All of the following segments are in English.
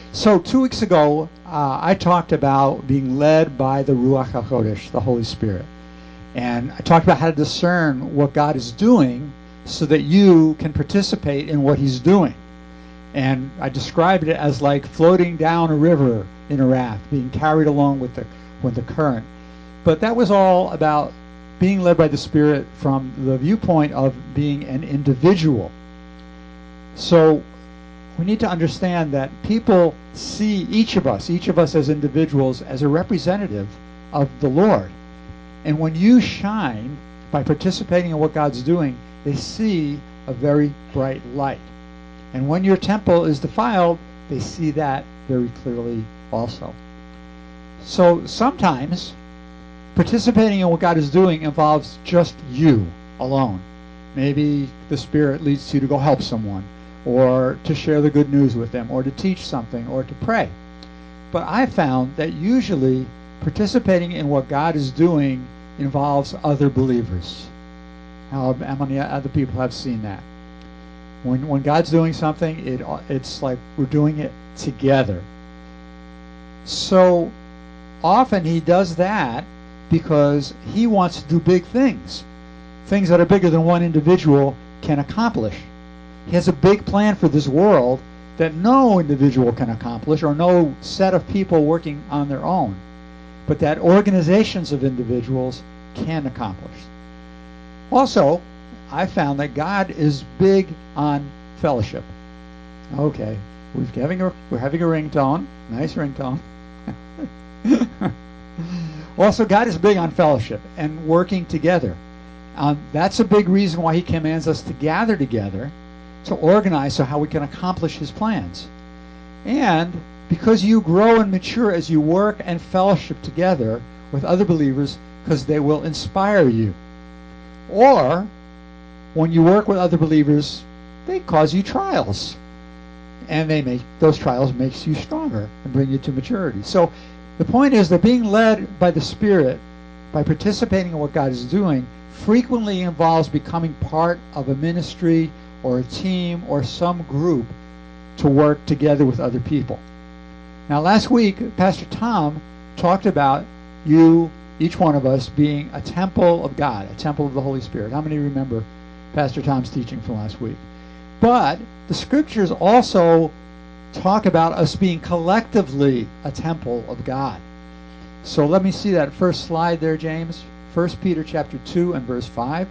So 2 weeks ago, I talked about being led by the Ruach HaKodesh, the Holy Spirit. And I talked about how to discern what God is doing so that you can participate in what he's doing. And I described it as like floating down a river in a raft, being carried along with the current. But that was all about being led by the Spirit from the viewpoint of being an individual. So we need to understand that people see each of us as individuals, as a representative of the Lord. And when you shine by participating in what God's doing, they see a very bright light. And when your temple is defiled, they see that very clearly also. So sometimes participating in what God is doing involves just you alone. Maybe the Spirit leads you to go help someone, or to share the good news with them, or to teach something, or to pray. But I found that usually participating in what God is doing involves other believers. How many other people have seen that? When God's doing something, it's like we're doing it together. So often he does that because he wants to do big things that are bigger than one individual can accomplish. He has a big plan for this world that no individual can accomplish, or no set of people working on their own, but that organizations of individuals can accomplish. Also, I found that God is big on fellowship. Okay, we're having a ringtone, nice ringtone. Also, God is big on fellowship and working together. That's a big reason why he commands us to gather together, to organize so how we can accomplish his plans. And because you grow and mature as you work and fellowship together with other believers, because they will inspire you. Or when you work with other believers, they cause you trials, and those trials makes you stronger and bring you to maturity. So the point is that being led by the Spirit, by participating in what God is doing, frequently involves becoming part of a ministry or a team or some group to work together with other people. Now, last week, Pastor Tom talked about each one of us, being a temple of God, a temple of the Holy Spirit. How many remember Pastor Tom's teaching from last week? But the scriptures also talk about us being collectively a temple of God. So let me see that first slide there, James. 1 Peter chapter 2 and verse 5.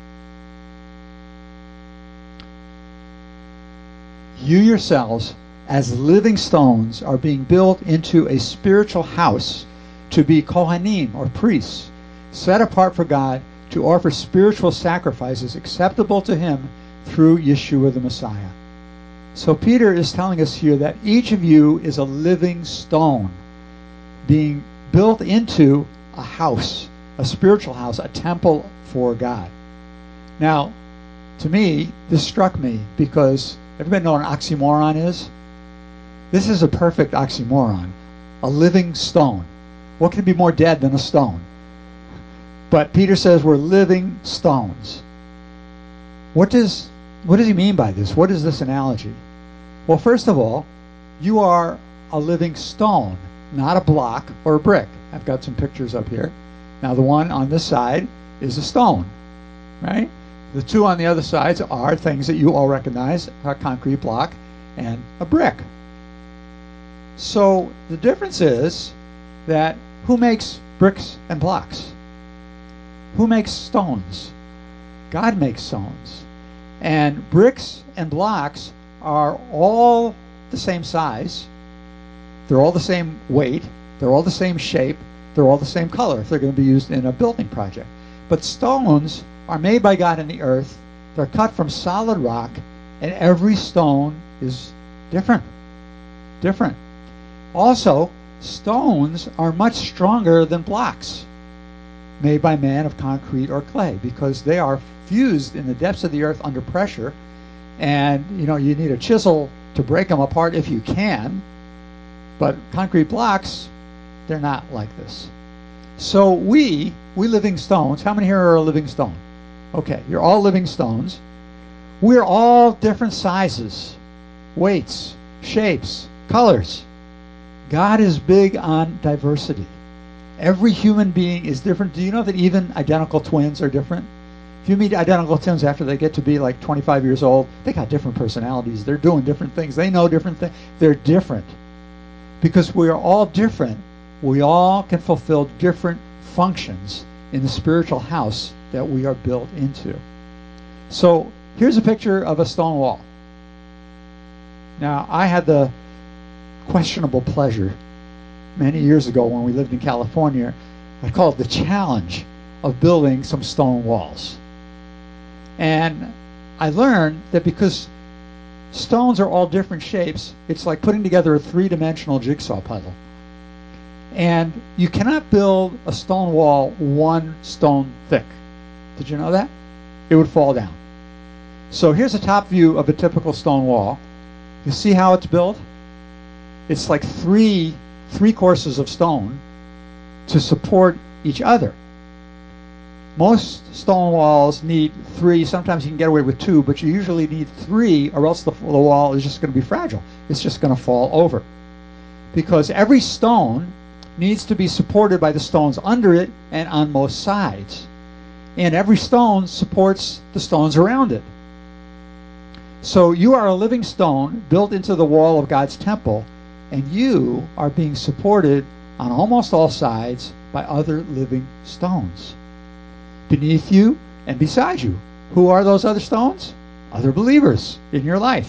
You yourselves, as living stones, are being built into a spiritual house to be Kohanim, or priests, set apart for God to offer spiritual sacrifices acceptable to him through Yeshua the Messiah. So Peter is telling us here that each of you is a living stone being built into a house, a spiritual house, a temple for God. Now, to me, this struck me because everybody know what an oxymoron is? This is a perfect oxymoron. A living stone. What can be more dead than a stone? But Peter says we're living stones. What does he mean by this? What is this analogy? Well, first of all, you are a living stone, not a block or a brick. I've got some pictures up here. Now, the one on this side is a stone, right? The two on the other sides are things that you all recognize, a concrete block and a brick. So the difference is that who makes bricks and blocks? Who makes stones? God makes stones. And bricks and blocks are all the same size. They're all the same weight. They're all the same shape. They're all the same color if they're going to be used in a building project. But stones are made by God in the earth. They're cut from solid rock, and every stone is different. Also, stones are much stronger than blocks made by man of concrete or clay, because they are fused in the depths of the earth under pressure, and you need a chisel to break them apart if you can. But concrete blocks, they're not like this. So we living stones, how many here are a living stone? Okay, you're all living stones. We're all different sizes, weights, shapes, colors. God is big on diversity. Every human being is different. Do you know that even identical twins are different? If you meet identical twins after they get to be like 25 years old, they got different personalities. They're doing different things. They know different things. They're different. Because we are all different, we all can fulfill different functions in the spiritual house that we are built into. So here's a picture of a stone wall. Now, I had the questionable pleasure many years ago when we lived in California, I call it the challenge of building some stone walls. And I learned that because stones are all different shapes, it's like putting together a three-dimensional jigsaw puzzle. And you cannot build a stone wall one stone thick. Did you know that? It would fall down. So here's a top view of a typical stone wall. You see how it's built? It's like three courses of stone to support each other. Most stone walls need 3. Sometimes you can get away with 2, but you usually need 3, or else the wall is just going to be fragile. It's just going to fall over. Because every stone needs to be supported by the stones under it and on most sides. And every stone supports the stones around it. So you are a living stone built into the wall of God's temple, and you are being supported on almost all sides by other living stones. Beneath you and beside you. Who are those other stones? Other believers in your life.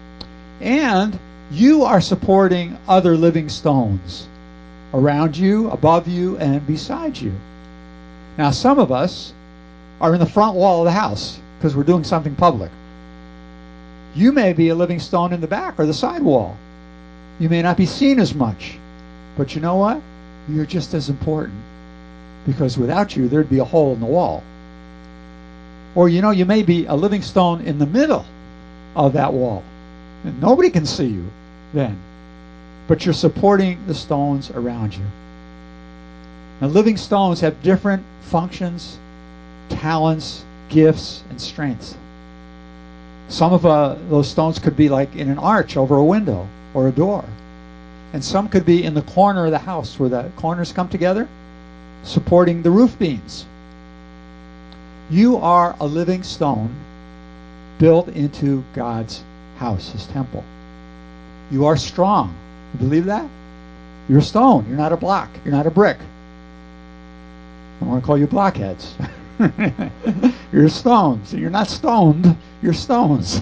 And you are supporting other living stones around you, above you, and beside you. Now, some of us are in the front wall of the house because we're doing something public. You may be a living stone in the back or the side wall. You may not be seen as much. But you know what? You're just as important. Because without you, there'd be a hole in the wall. Or, you may be a living stone in the middle of that wall. And nobody can see you then. But you're supporting the stones around you. Now, living stones have different functions, talents, gifts, and strengths. Some of those stones could be like in an arch over a window or a door. And some could be in the corner of the house where the corners come together, supporting the roof beams. You are a living stone built into God's house, His temple. You are strong. You believe that? You're a stone. You're not a block. You're not a brick. I want to call you blockheads. You're stones. You're not stoned. You're stones.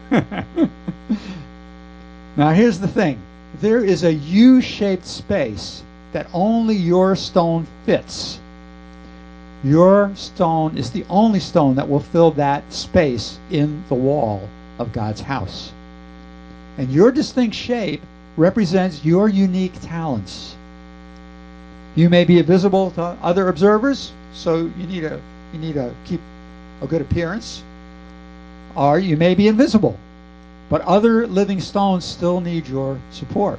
Now here's the thing. There is a U-shaped space that only your stone fits. Your stone is the only stone that will fill that space in the wall of God's house. And your distinct shape represents your unique talents. You may be invisible to other observers, so you need to keep a good appearance. Or you may be invisible, but other living stones still need your support.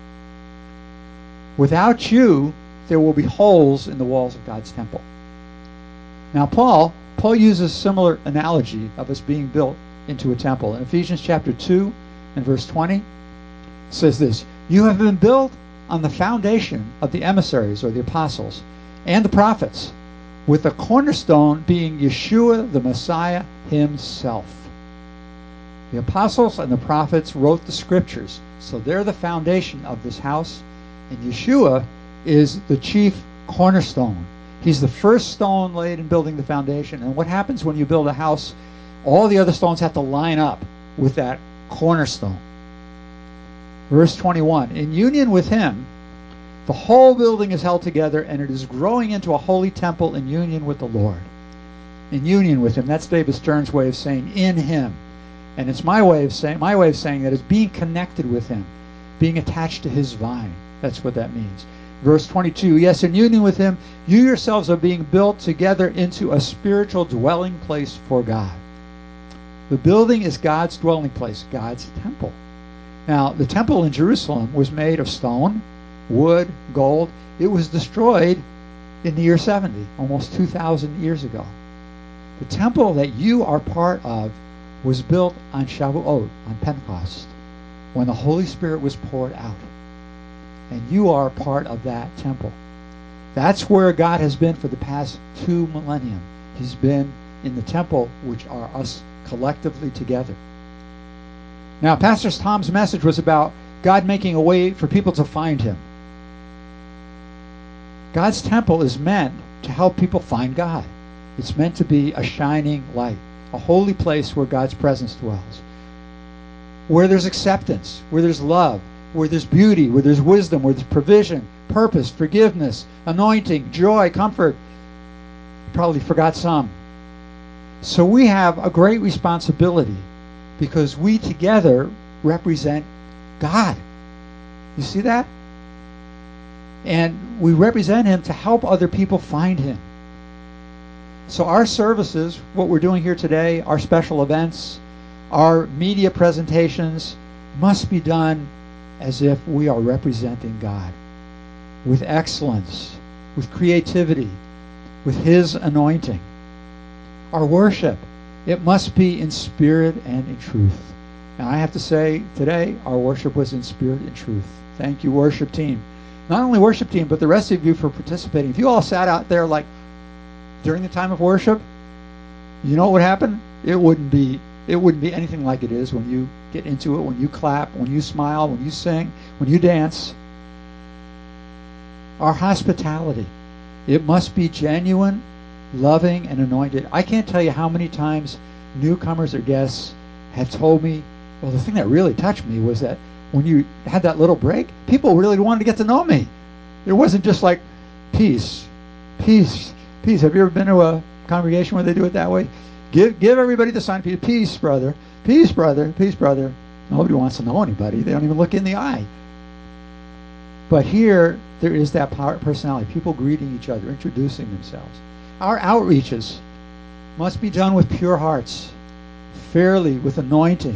Without you, there will be holes in the walls of God's temple. Now, Paul uses a similar analogy of us being built into a temple. In Ephesians chapter 2 and verse 20, it says this, "You have been built on the foundation of the emissaries, or the apostles, and the prophets, with the cornerstone being Yeshua the Messiah Himself." The apostles and the prophets wrote the scriptures, so they're the foundation of this house, and Yeshua is the chief cornerstone. He's the first stone laid in building the foundation. And what happens when you build a house? All the other stones have to line up with that cornerstone. Verse 21, "In union with Him, the whole building is held together, and it is growing into a holy temple in union with the Lord." In union with Him. That's David Stern's way of saying in Him. And it's my way of saying that is being connected with Him, being attached to His vine. That's what that means. Verse 22, "Yes, in union with Him, you yourselves are being built together into a spiritual dwelling place for God." The building is God's dwelling place, God's temple. Now, the temple in Jerusalem was made of stone, wood, gold. It was destroyed in the year 70, almost 2,000 years ago. The temple that you are part of was built on Shavuot, on Pentecost, when the Holy Spirit was poured out. And you are part of that temple. That's where God has been for the past 2 millennia. He's been in the temple, which are us collectively together. Now, Pastor Tom's message was about God making a way for people to find him. God's temple is meant to help people find God. It's meant to be a shining light, a holy place where God's presence dwells, where there's acceptance, where there's love, where there's beauty, where there's wisdom, where there's provision, purpose, forgiveness, anointing, joy, comfort. You probably forgot some. So we have a great responsibility because we together represent God. You see that? And we represent him to help other people find him. So our services, what we're doing here today, our special events, our media presentations must be done as if we are representing God with excellence, with creativity, with his anointing. Our worship, it must be in spirit and in truth. And I have to say, today, our worship was in spirit and truth. Thank you, worship team. Not only worship team, but the rest of you for participating. If you all sat out there like during the time of worship, you know what would happen? It wouldn't be anything like it is when you get into it, when you clap, when you smile, when you sing, when you dance. Our hospitality, it must be genuine, loving, and anointed. I can't tell you how many times newcomers or guests have told me, well, the thing that really touched me was that when you had that little break, people really wanted to get to know me. It wasn't just like, peace, peace, peace. Have you ever been to a congregation where they do it that way? Give everybody the sign of peace. Peace, brother. Peace, brother. Peace, brother. Nobody wants to know anybody. They don't even look in the eye. But here, there is that personality. People greeting each other, introducing themselves. Our outreaches must be done with pure hearts, fairly, with anointing.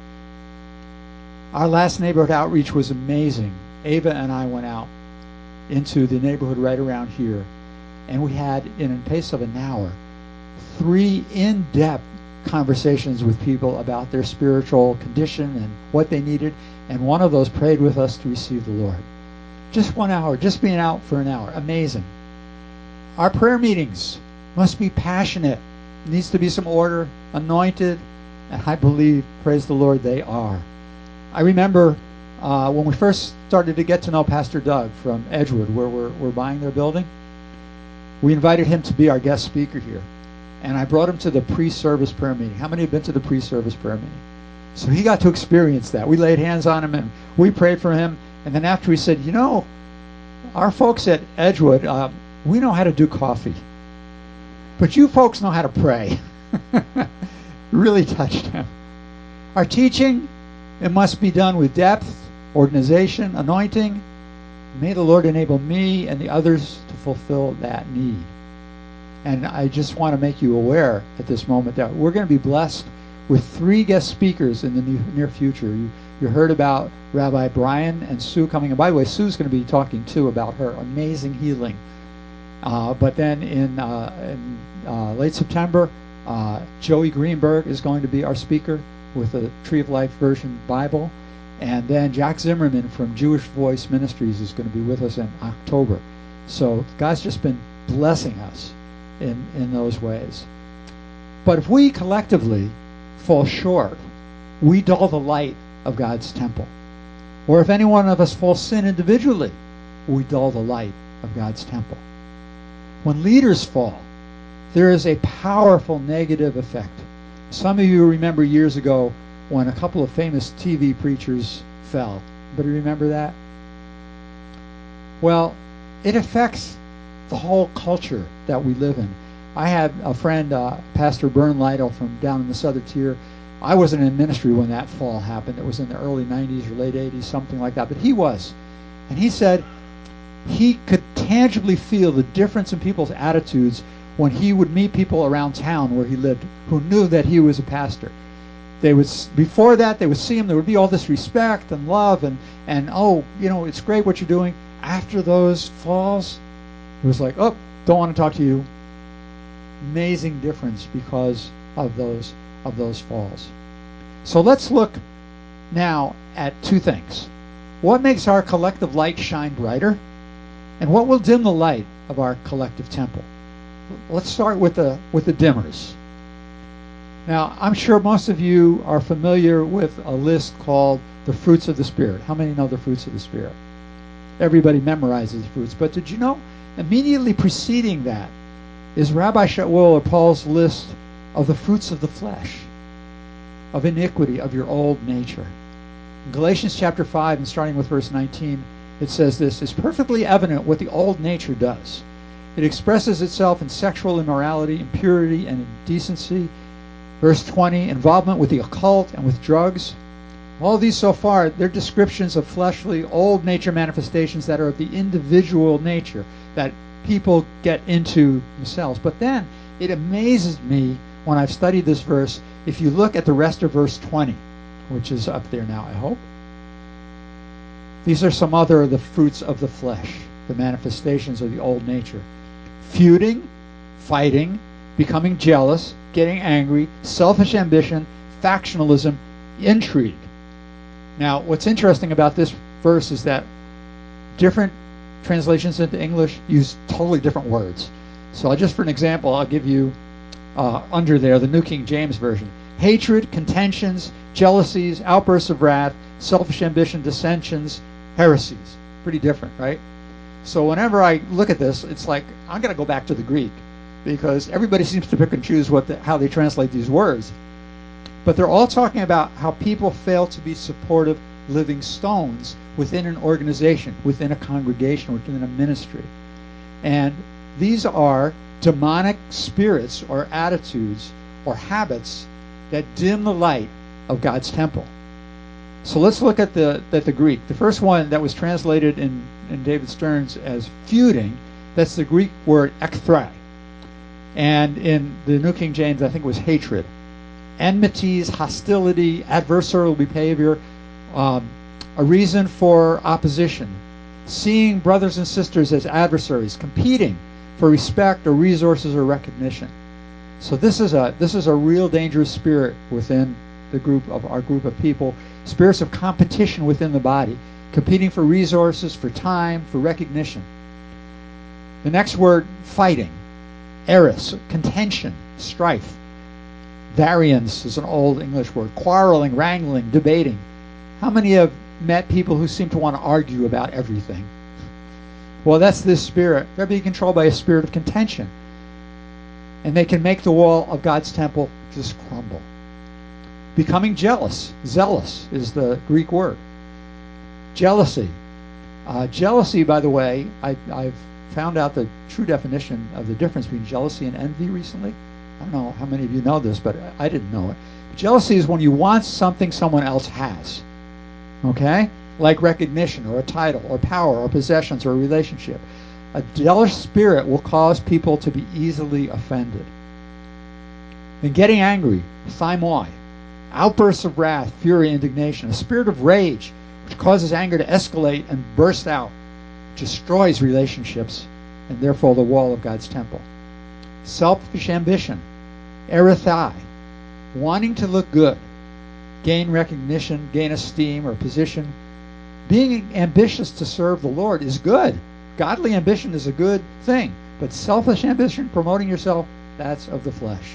Our last neighborhood outreach was amazing. Ava and I went out into the neighborhood right around here, and we had, in a pace of an hour, 3 in-depth conversations with people about their spiritual condition and what they needed, and one of those prayed with us to receive the Lord. Just 1 hour, just being out for an hour. Amazing. Our prayer meetings must be passionate. There needs to be some order, anointed, and I believe, praise the Lord, they are. I remember when we first started to get to know Pastor Doug from Edgewood, where we're buying their building, we invited him to be our guest speaker here. And I brought him to the pre-service prayer meeting. How many have been to the pre-service prayer meeting? So he got to experience that. We laid hands on him and we prayed for him. And then after he said, you know, our folks at Edgewood, we know how to do coffee. But you folks know how to pray. Really touched him. Our teaching, it must be done with depth, organization, anointing. May the Lord enable me and the others to fulfill that need. And I just want to make you aware at this moment that we're going to be blessed with 3 guest speakers in the near future. You heard about Rabbi Brian and Sue coming. And by the way, Sue's going to be talking too about her amazing healing. But then in late September, Joey Greenberg is going to be our speaker with a Tree of Life Version Bible. And then Jack Zimmerman from Jewish Voice Ministries is going to be with us in October. So God's just been blessing us in those ways. But if we collectively fall short, we dull the light of God's temple. Or if any one of us falls sin individually, we dull the light of God's temple. When leaders fall, there is a powerful negative effect. Some of you remember years ago when a couple of famous TV preachers fell. Anybody remember that? Well, it affects the whole culture that we live in. I had a friend, Pastor Bern Lytle from down in the southern tier. I wasn't in ministry when that fall happened. It was in the early 90s or late 80s, something like that. But he was. And he said he could tangibly feel the difference in people's attitudes when he would meet people around town where he lived who knew that he was a pastor. Before that, they would see him. There would be all this respect and love and oh, you know, it's great what you're doing. After those falls, it was like, oh, don't want to talk to you. Amazing difference because of those falls. So let's look now at 2 things. What makes our collective light shine brighter? And what will dim the light of our collective temple? Let's start with the dimmers. Now, I'm sure most of you are familiar with a list called the fruits of the Spirit. How many know the fruits of the Spirit? Everybody memorizes the fruits. But did you know, immediately preceding that is Rabbi Shaul or Paul's list of the fruits of the flesh, of iniquity, of your old nature. In Galatians chapter 5, and starting with verse 19, it says this, "It's perfectly evident what the old nature does. It expresses itself in sexual immorality, impurity, and indecency." Verse 20, involvement with the occult and with drugs. All these so far, they're descriptions of fleshly, old nature manifestations that are of the individual nature that people get into themselves. But then, it amazes me when I've studied this verse, if you look at the rest of verse 20, which is up there now, I hope. These are some other of the fruits of the flesh, the manifestations of the old nature. Feuding, fighting, becoming jealous, getting angry, selfish ambition, factionalism, intrigue. Now, what's interesting about this verse is that different translations into English use totally different words. So just for an example, I'll give you under there the New King James Version. Hatred, contentions, jealousies, outbursts of wrath, selfish ambition, dissensions, heresies. Pretty different, right? So whenever I look at this, it's like, I'm going to go back to the Greek, because everybody seems to pick and choose how they translate these words. But they're all talking about how people fail to be supportive living stones within an organization, within a congregation, within a ministry. And these are demonic spirits or attitudes or habits that dim the light of God's temple. So let's look at the Greek. The first one that was translated in David Stearns as feuding, that's the Greek word ekthrai. And in the New King James, I think it was hatred. Enmities, hostility, adversarial behavior, a reason for opposition. Seeing brothers and sisters as adversaries, competing for respect or resources or recognition. So this is a real dangerous spirit within our group of people. Spirits of competition within the body, competing for resources, for time, for recognition. The next word, fighting. Eris, contention, strife. Variance is an old English word. Quarreling, wrangling, debating. How many have met people who seem to want to argue about everything? Well, that's this spirit. They're being controlled by a spirit of contention. And they can make the wall of God's temple just crumble. Becoming jealous. Zealous is the Greek word. Jealousy. Jealousy, by the way, I've found out the true definition of the difference between jealousy and envy recently. I don't know how many of you know this, but I didn't know it. Jealousy is when you want something someone else has. Okay? Like recognition or a title or power or possessions or a relationship. A jealous spirit will cause people to be easily offended. Then getting angry, thymoi, outbursts of wrath, fury, indignation, a spirit of rage which causes anger to escalate and burst out, destroys relationships and therefore the wall of God's temple. Selfish ambition, erithai, wanting to look good, gain recognition, gain esteem or position. Being ambitious to serve the Lord is good. Godly ambition is a good thing. But selfish ambition, promoting yourself, that's of the flesh.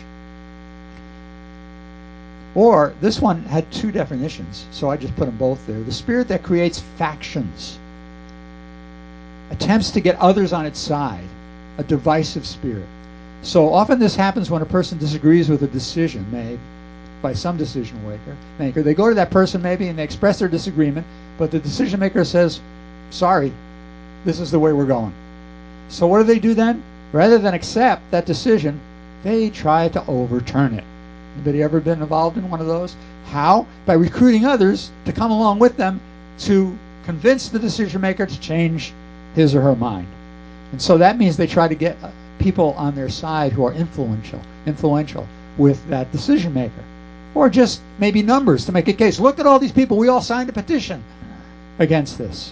Or, this one had two definitions, so I just put them both there. The spirit that creates factions, attempts to get others on its side, a divisive spirit. So often this happens when a person disagrees with a decision made by some decision maker. They go to that person maybe and they express their disagreement, but the decision maker says, sorry, this is the way we're going. So what do then? Rather than accept that decision, they try to overturn it. Anybody ever been involved in one of those? How? By recruiting others to come along with them to convince the decision maker to change his or her mind. And so that means they try to get people on their side who are influential with that decision maker. Or just maybe numbers to make a case. Look at all these people. We all signed a petition against this.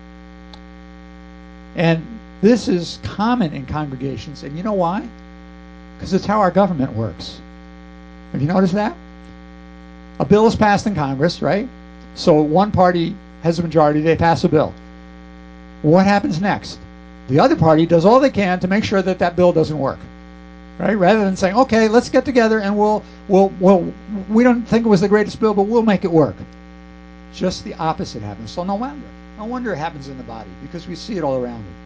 And this is common in congregations. And you know why? Because it's how our government works. Have you noticed that? A bill is passed in Congress, right? So one party has a majority, they pass a bill. What happens next? The other party does all they can to make sure that that bill doesn't work, right? Rather than saying, okay, let's get together and we don't think it was the greatest bill, but we'll make it work. Just the opposite happens. So no wonder it happens in the body, because we see it all around it.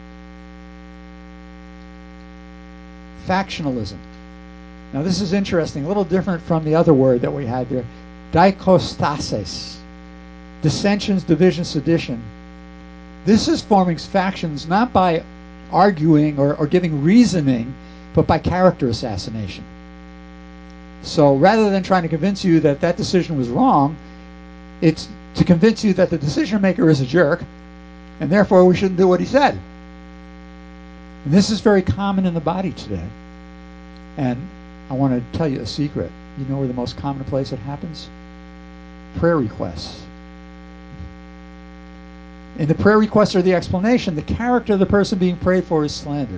Factionalism. Now this is interesting, a little different from the other word that we had there. Dikostasis. Dissensions, division, sedition. This is forming factions not by arguing or giving reasoning, but by character assassination. So rather than trying to convince you that that decision was wrong, it's to convince you that the decision maker is a jerk, and therefore we shouldn't do what he said. And this is very common in the body today. And I want to tell you a secret. You know where the most common place it happens? Prayer requests. In the prayer request or the explanation, the character of the person being prayed for is slandered.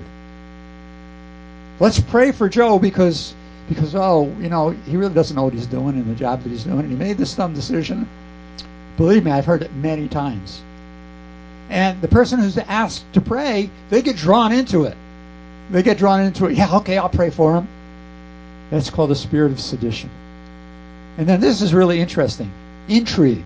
Let's pray for Joe because he really doesn't know what he's doing in the job that he's doing, and he made this dumb decision. Believe me, I've heard it many times. And the person who's asked to pray, they get drawn into it. Yeah, okay, I'll pray for him. That's called the spirit of sedition. And then this is really interesting. Intrigue.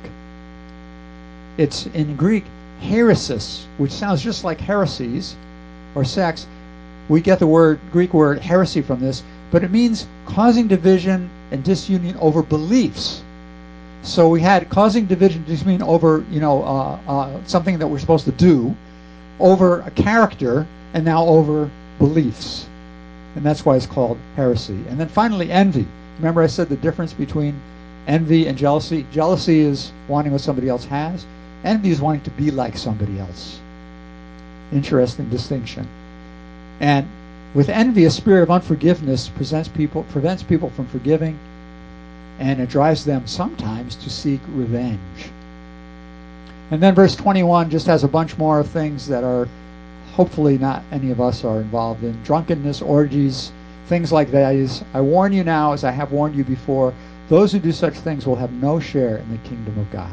It's in Greek, heresis, which sounds just like heresies or sex. We get the Greek word heresy from this, but it means causing division and disunion over beliefs. So we had causing division and disunion over, something that we're supposed to do, over a character, and now over beliefs. And that's why it's called heresy. And then finally, envy. Remember I said the difference between envy and jealousy? Jealousy is wanting what somebody else has. Envy is wanting to be like somebody else. Interesting distinction. And with envy, a spirit of unforgiveness prevents people from forgiving, and it drives them sometimes to seek revenge. And then verse 21 just has a bunch more of things that are hopefully not any of us are involved in. Drunkenness, orgies, things like that. I warn you now, as I have warned you before, those who do such things will have no share in the kingdom of God.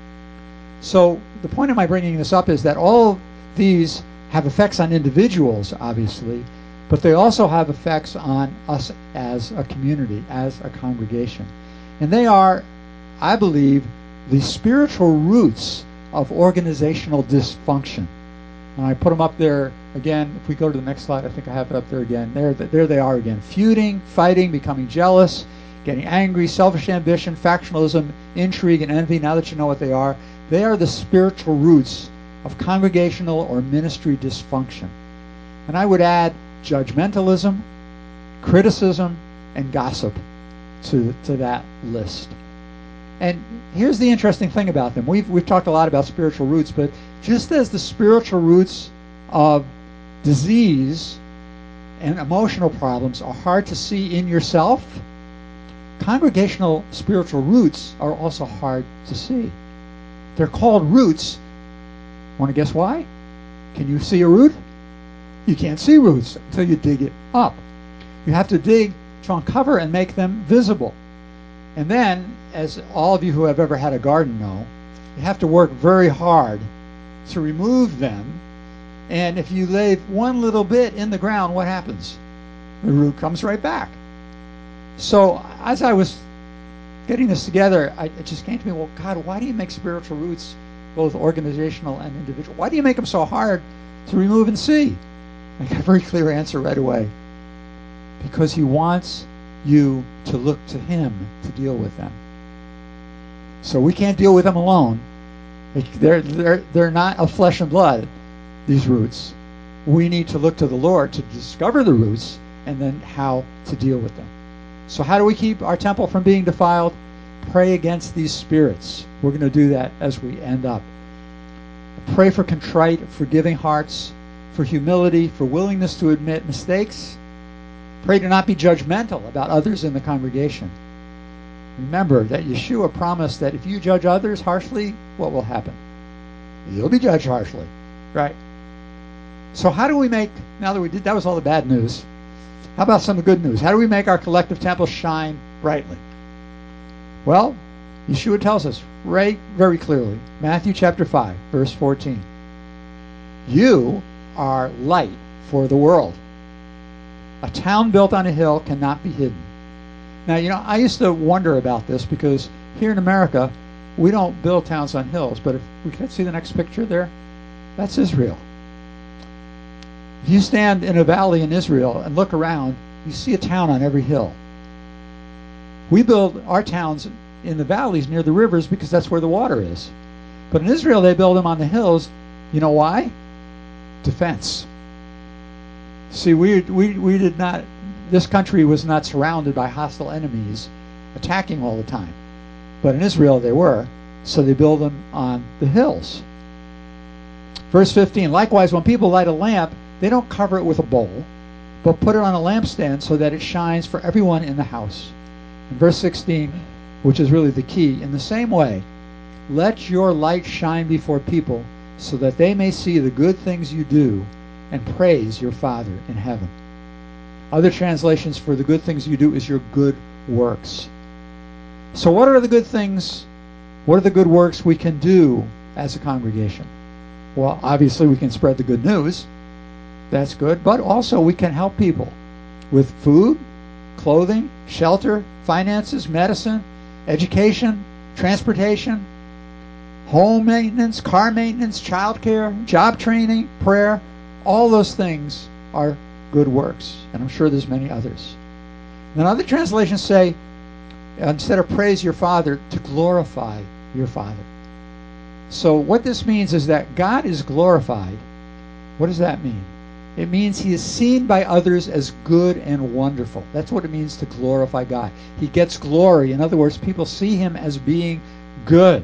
So the point of my bringing this up is that all these have effects on individuals, obviously, but they also have effects on us as a community, as a congregation. And they are, I believe, the spiritual roots of organizational dysfunction. And I put them up there again. If we go to the next slide, I think I have it up there again. There they are again. Feuding, fighting, becoming jealous, getting angry, selfish ambition, factionalism, intrigue, and envy. Now that you know what they are the spiritual roots of congregational or ministry dysfunction. And I would add judgmentalism, criticism, and gossip to that list. And here's the interesting thing about them. We've talked a lot about spiritual roots, but just as the spiritual roots of disease and emotional problems are hard to see in yourself, congregational spiritual roots are also hard to see. They're called roots. Want to guess why? Can you see a root? You can't see roots until you dig it up. You have to dig to uncover and make them visible. And then, as all of you who have ever had a garden know, you have to work very hard to remove them. And if you leave one little bit in the ground, what happens? The root comes right back. So as I was getting this together, it just came to me, well, God, why do you make spiritual roots both organizational and individual? Why do you make them so hard to remove and see? I got a very clear answer right away. Because he wants you to look to him to deal with them. So we can't deal with them alone. They're not of flesh and blood, these roots. We need to look to the Lord to discover the roots and then how to deal with them. So how do we keep our temple from being defiled? Pray against these spirits. We're going to do that as we end up. Pray for contrite, forgiving hearts, for humility, for willingness to admit mistakes. Pray to not be judgmental about others in the congregation. Remember that Yeshua promised that if you judge others harshly, what will happen? You'll be judged harshly, right? So how do we make, now that we did, that was all the bad news. How about some of the good news? How do we make our collective temple shine brightly? Well, Yeshua tells us, right very clearly. Matthew chapter 5, verse 14. You are light for the world. A town built on a hill cannot be hidden. Now, I used to wonder about this because here in America, we don't build towns on hills. But if we could see the next picture there, that's Israel. If you stand in a valley in Israel and look around, you see a town on every hill. We build our towns in the valleys near the rivers because that's where the water is. But in Israel, they build them on the hills. You know why? Defense. See, we did not, this country was not surrounded by hostile enemies attacking all the time. But in Israel, they were. So they build them on the hills. Verse 15, likewise, when people light a lamp, they don't cover it with a bowl, but put it on a lampstand so that it shines for everyone in the house. In verse 16, which is really the key, in the same way, let your light shine before people so that they may see the good things you do and praise your Father in heaven. Other translations for the good things you do is your good works. So what are the good things? What are the good works we can do as a congregation? Well, obviously we can spread the good news. That's good. But also we can help people with food, clothing, shelter, finances, medicine, education, transportation, home maintenance, car maintenance, childcare, job training, prayer. All those things are good works. And I'm sure there's many others. And then other translations say, instead of praise your Father, to glorify your Father. So what this means is that God is glorified. What does that mean? It means he is seen by others as good and wonderful. That's what it means to glorify God. He gets glory. In other words, people see him as being good.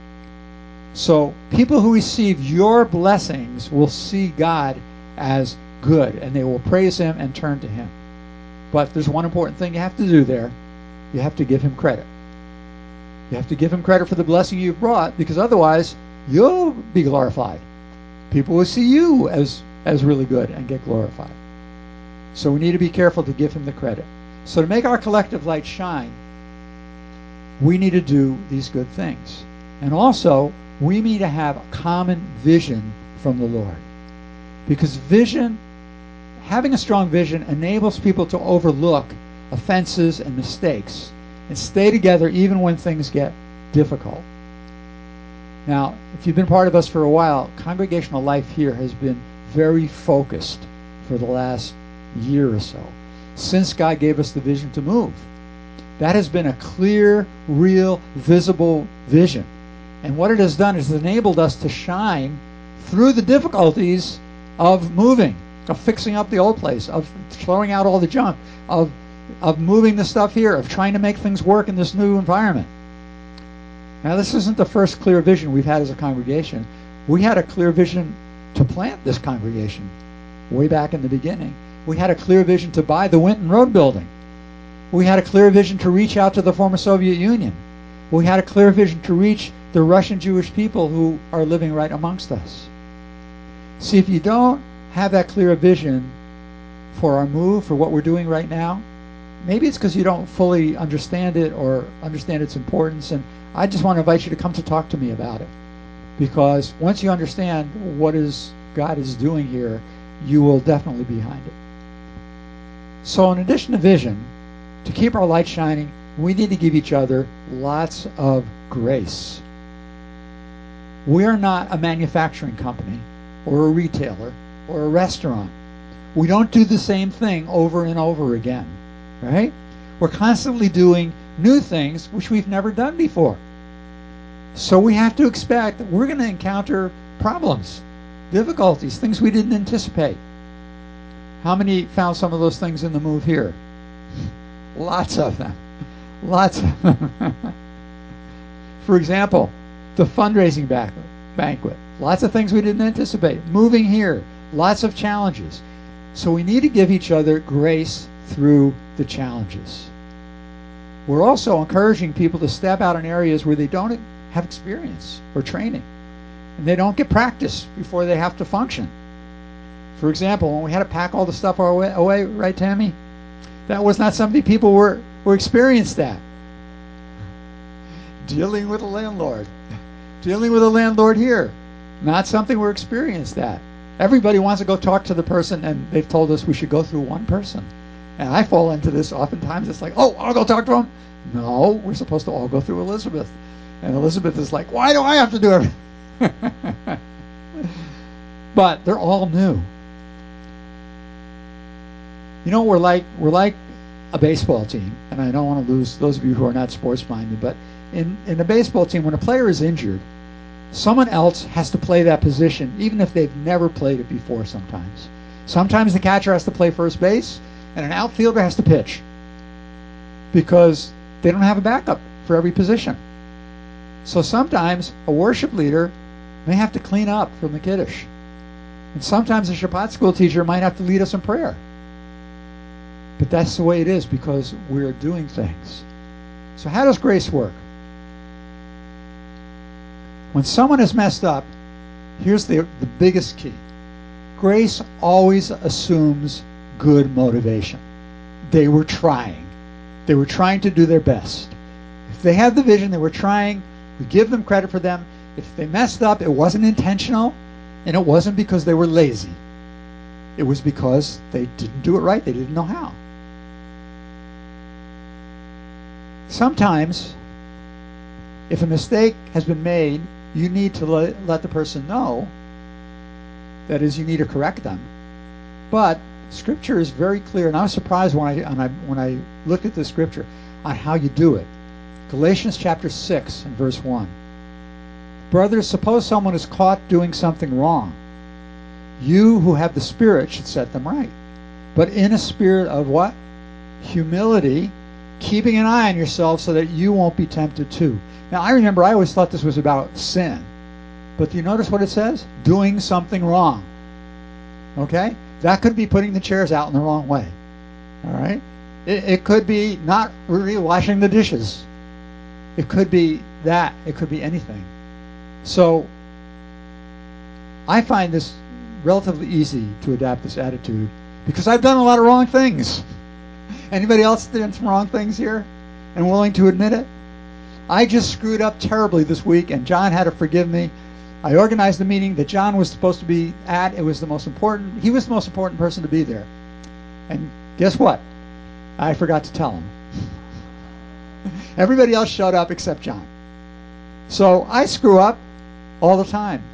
So people who receive your blessings will see God as good, and they will praise him and turn to him. But there's one important thing you have to do there. You have to give him credit. You have to give him credit for the blessing you've brought, because otherwise you'll be glorified. People will see you as really good and get glorified. So we need to be careful to give him the credit. So to make our collective light shine, we need to do these good things. And also, we need to have a common vision from the Lord. Because having a strong vision enables people to overlook offenses and mistakes and stay together even when things get difficult. Now, if you've been part of us for a while, congregational life here has been very focused for the last year or so, since God gave us the vision to move. That has been a clear, real, visible vision. And what it has done is enabled us to shine through the difficulties of moving, of fixing up the old place, of throwing out all the junk, of moving the stuff here, of trying to make things work in this new environment. Now, this isn't the first clear vision we've had as a congregation. We had a clear vision to plant this congregation way back in the beginning. We had a clear vision to buy the Winton Road building. We had a clear vision to reach out to the former Soviet Union. We had a clear vision to reach the Russian Jewish people who are living right amongst us. See, if you don't have that clear vision for our move, for what we're doing right now, maybe it's because you don't fully understand it or understand its importance. And I just want to invite you to come to talk to me about it. Because once you understand what God is doing here, you will definitely be behind it. So in addition to vision, to keep our light shining, we need to give each other lots of grace. We are not a manufacturing company or a retailer or a restaurant. We don't do the same thing over and over again, right? We're constantly doing new things which we've never done before. So we have to expect that we're going to encounter problems, difficulties, things we didn't anticipate. How many found some of those things in the move here? Lots of them. Lots of them. For example, the fundraising banquet. Lots of things we didn't anticipate. Moving here. Lots of challenges. So we need to give each other grace through the challenges. We're also encouraging people to step out in areas where they don't have experience or training, and they don't get practice before they have to function. For example, when we had to pack all the stuff away, right, Tammy? That was not something people were experienced at. Dealing with a landlord. Dealing with a landlord here. Not something we're experienced at. Everybody wants to go talk to the person, and they've told us we should go through one person. And I fall into this oftentimes. It's like, oh, I'll go talk to him. No, we're supposed to all go through Elizabeth. And Elizabeth is like, why do I have to do everything? But they're all new. You know, we're like a baseball team, and I don't want to lose those of you who are not sports minded, but in a baseball team, when a player is injured, someone else has to play that position, even if they've never played it before sometimes. Sometimes the catcher has to play first base, and an outfielder has to pitch, because they don't have a backup for every position. So sometimes a worship leader may have to clean up from the Kiddush. And sometimes a Shabbat school teacher might have to lead us in prayer. But that's the way it is, because we're doing things. So how does grace work? When someone is messed up, here's the biggest key. Grace always assumes good motivation. They were trying. They were trying to do their best. If they had the vision, they were trying. We give them credit for them. If they messed up, it wasn't intentional, and it wasn't because they were lazy. It was because they didn't do it right. They didn't know how. Sometimes, if a mistake has been made, you need to let the person know. That is, you need to correct them. But Scripture is very clear, and I was surprised when I looked at the Scripture on how you do it. Galatians chapter 6 and verse 1. Brothers, suppose someone is caught doing something wrong. You who have the Spirit should set them right. But in a spirit of what? Humility, keeping an eye on yourself so that you won't be tempted too. Now, I remember I always thought this was about sin. But do you notice what it says? Doing something wrong. Okay? That could be putting the chairs out in the wrong way. All right? It could be not really washing the dishes. It could be that. It could be anything. So, I find this relatively easy to adapt this attitude because I've done a lot of wrong things. Anybody else done some wrong things here and willing to admit it? I just screwed up terribly this week, and John had to forgive me. I organized the meeting that John was supposed to be at. He was the most important person to be there. And guess what? I forgot to tell him. Everybody else showed up except John. So I screw up all the time.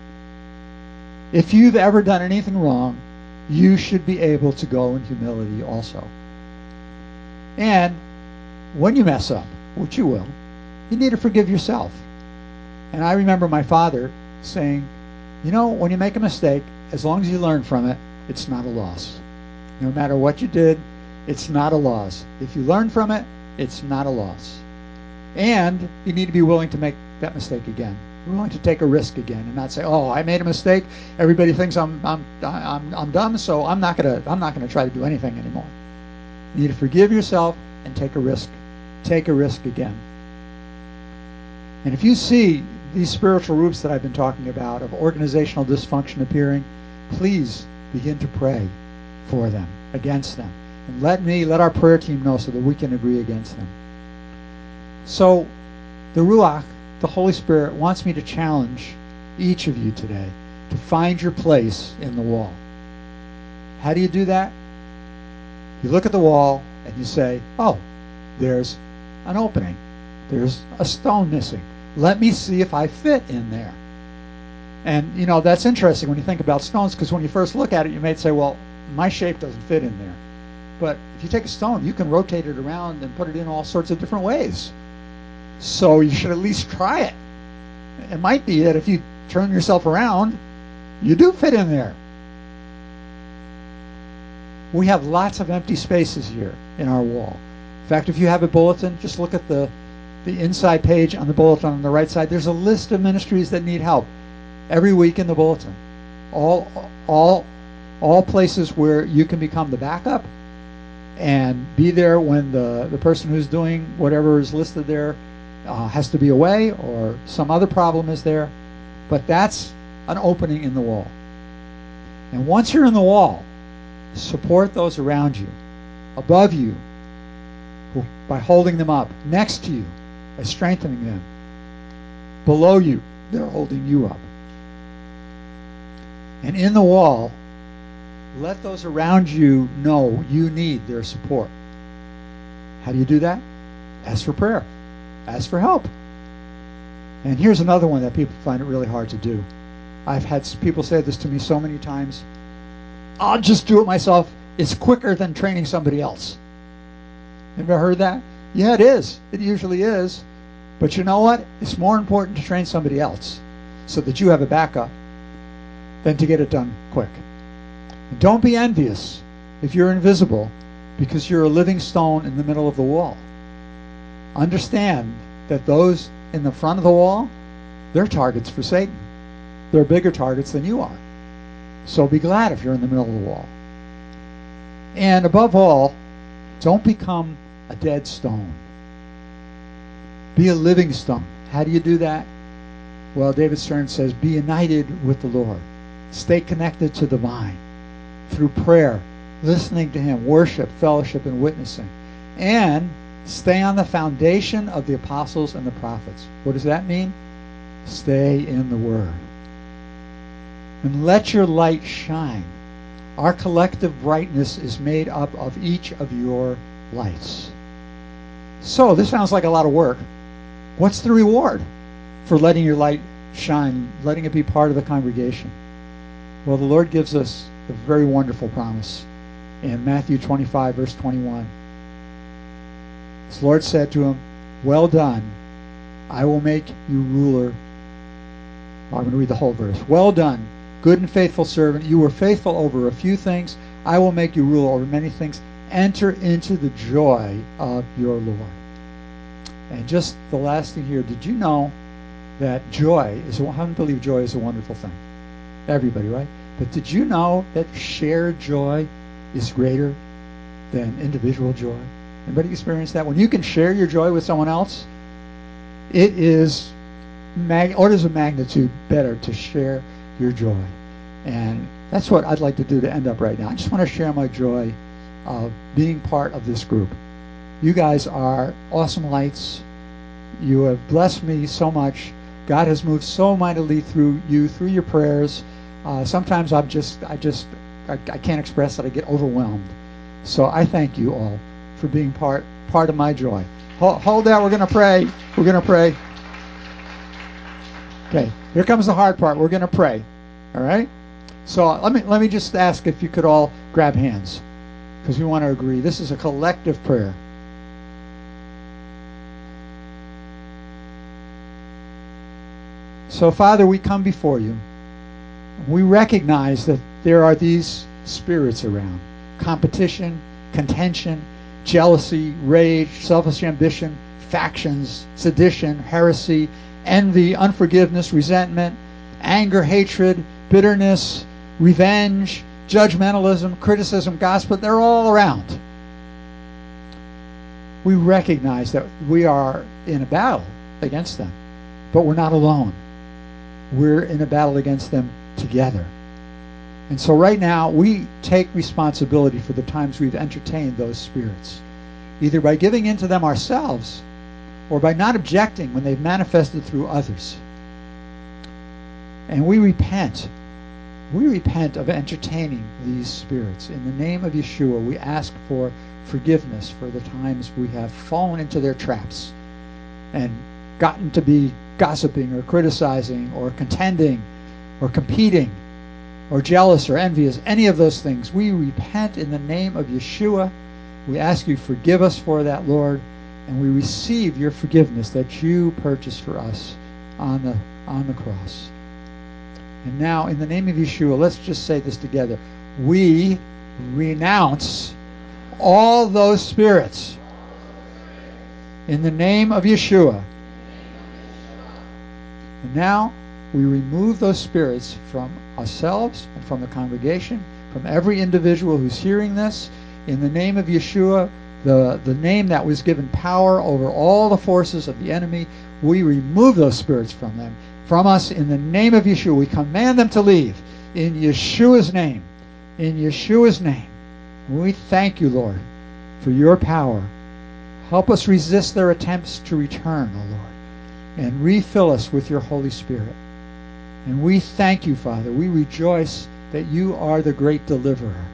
If you've ever done anything wrong, you should be able to go in humility also. And when you mess up, which you will, you need to forgive yourself. And I remember my father saying, you know, when you make a mistake, as long as you learn from it, it's not a loss. No matter what you did, it's not a loss. If you learn from it, it's not a loss. And you need to be willing to make that mistake again. You're willing to take a risk again and not say, "Oh, I made a mistake. Everybody thinks I'm dumb, so I'm not gonna try to do anything anymore." You need to forgive yourself and take a risk. Take a risk again. And if you see these spiritual roots that I've been talking about of organizational dysfunction appearing, please begin to pray for them, against them. And let our prayer team know so that we can agree against them. So the Ruach, the Holy Spirit, wants me to challenge each of you today to find your place in the wall. How do you do that? You look at the wall and you say, oh, there's an opening. There's a stone missing. Let me see if I fit in there. And, you know, that's interesting when you think about stones, because when you first look at it, you may say, well, my shape doesn't fit in there. But if you take a stone, you can rotate it around and put it in all sorts of different ways. So you should at least try it. It might be that if you turn yourself around, you do fit in there. We have lots of empty spaces here in our wall. In fact, if you have a bulletin, just look at the inside page on the bulletin on the right side. There's a list of ministries that need help every week in the bulletin. All places where you can become the backup and be there when the person who's doing whatever is listed there has to be away or some other problem is there. But that's an opening in the wall. And once you're in the wall, support those around you, above you, by holding them up, next to you, by strengthening them. Below you, they're holding you up. And in the wall, let those around you know you need their support. How do you do that? Ask for prayer. Ask for help. And here's another one that people find it really hard to do. I've had people say this to me so many times. I'll just do it myself. It's quicker than training somebody else. Have you ever heard that? Yeah, it is. It usually is. But you know what? It's more important to train somebody else so that you have a backup than to get it done quick. And don't be envious if you're invisible because you're a living stone in the middle of the wall. Understand that those in the front of the wall, they're targets for Satan. They're bigger targets than you are. So be glad if you're in the middle of the wall. And above all, don't become a dead stone. Be a living stone. How do you do that? Well, David Stern says, be united with the Lord. Stay connected to the vine through prayer, listening to him, worship, fellowship, and witnessing. And stay on the foundation of the apostles and the prophets. What does that mean? Stay in the Word. And let your light shine. Our collective brightness is made up of each of your lights. So, this sounds like a lot of work. What's the reward for letting your light shine, letting it be part of the congregation? Well, the Lord gives us a very wonderful promise in Matthew 25, verse 21. The Lord said to him, well done, I will make you ruler. I'm going to read the whole verse. Well done, good and faithful servant. You were faithful over a few things. I will make you ruler over many things. Enter into the joy of your Lord. And just the last thing here, did you know that joy is, how many believe joy is a wonderful thing? Everybody, right? But did you know that shared joy is greater than individual joy? Anybody experience that? When you can share your joy with someone else, it is orders of magnitude better to share your joy. And that's what I'd like to do to end up right now. I just want to share my joy of being part of this group. You guys are awesome lights. You have blessed me so much. God has moved so mightily through you, through your prayers. Sometimes I can't express it. I get overwhelmed. So I thank you all for being part of my joy. Hold that. We're going to pray. We're going to pray. Okay. Here comes the hard part. We're going to pray. All right. So let me just ask if you could all grab hands, because we want to agree. This is a collective prayer. So, Father, we come before you. We recognize that there are these spirits around: competition, contention, jealousy, rage, selfish ambition, factions, sedition, heresy, envy, unforgiveness, resentment, anger, hatred, bitterness, revenge, judgmentalism, criticism, gossip. They're all around. We recognize that we are in a battle against them, but we're not alone. We're in a battle against them together. And so right now, we take responsibility for the times we've entertained those spirits, either by giving in to them ourselves or by not objecting when they've manifested through others. And we repent. We repent of entertaining these spirits. In the name of Yeshua, we ask for forgiveness for the times we have fallen into their traps and gotten to be gossiping or criticizing or contending or competing or jealous or envious, any of those things. We repent in the name of Yeshua. We ask you forgive us for that, Lord, and we receive your forgiveness that you purchased for us on the cross. And now, in the name of Yeshua, let's just say this together. We renounce all those spirits in the name of Yeshua. And now, we remove those spirits from ourselves and from the congregation, from every individual who's hearing this. In the name of Yeshua, the name that was given power over all the forces of the enemy, we remove those spirits from them. From us, in the name of Yeshua, we command them to leave. In Yeshua's name. In Yeshua's name. We thank you, Lord, for your power. Help us resist their attempts to return, O Lord, and refill us with your Holy Spirit. And we thank you, Father. We rejoice that you are the great deliverer.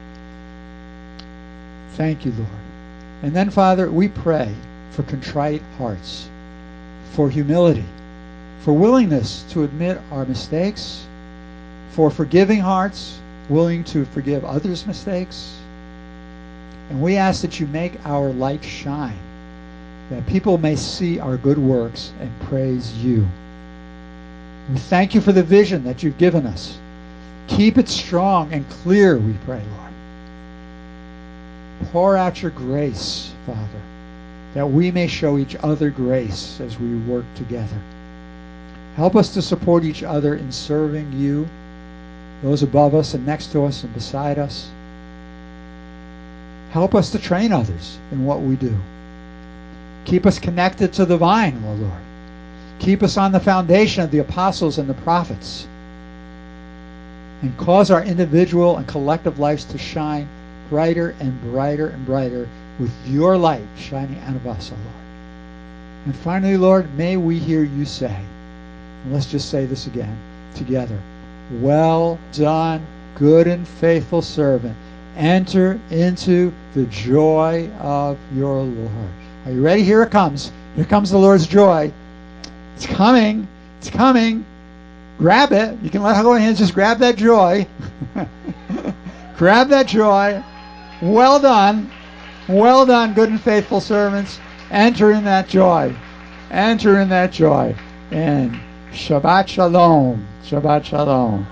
Thank you, Lord. And then, Father, we pray for contrite hearts, for humility, for willingness to admit our mistakes, for forgiving hearts, willing to forgive others' mistakes. And we ask that you make our light shine, that people may see our good works and praise you. We thank you for the vision that you've given us. Keep it strong and clear, we pray, Lord. Pour out your grace, Father, that we may show each other grace as we work together. Help us to support each other in serving you, those above us and next to us and beside us. Help us to train others in what we do. Keep us connected to the vine, O Lord. Keep us on the foundation of the apostles and the prophets. And cause our individual and collective lives to shine brighter and brighter and brighter with your light shining out of us, O Lord. And finally, Lord, may we hear you say, and let's just say this again together, well done, good and faithful servant. Enter into the joy of your Lord. Are you ready? Here it comes. Here comes the Lord's joy. It's coming. It's coming. Grab it. You can let go of your hands. Just grab that joy. Grab that joy. Well done. Well done, good and faithful servants. Enter in that joy. Enter in that joy. And Shabbat Shalom. Shabbat Shalom.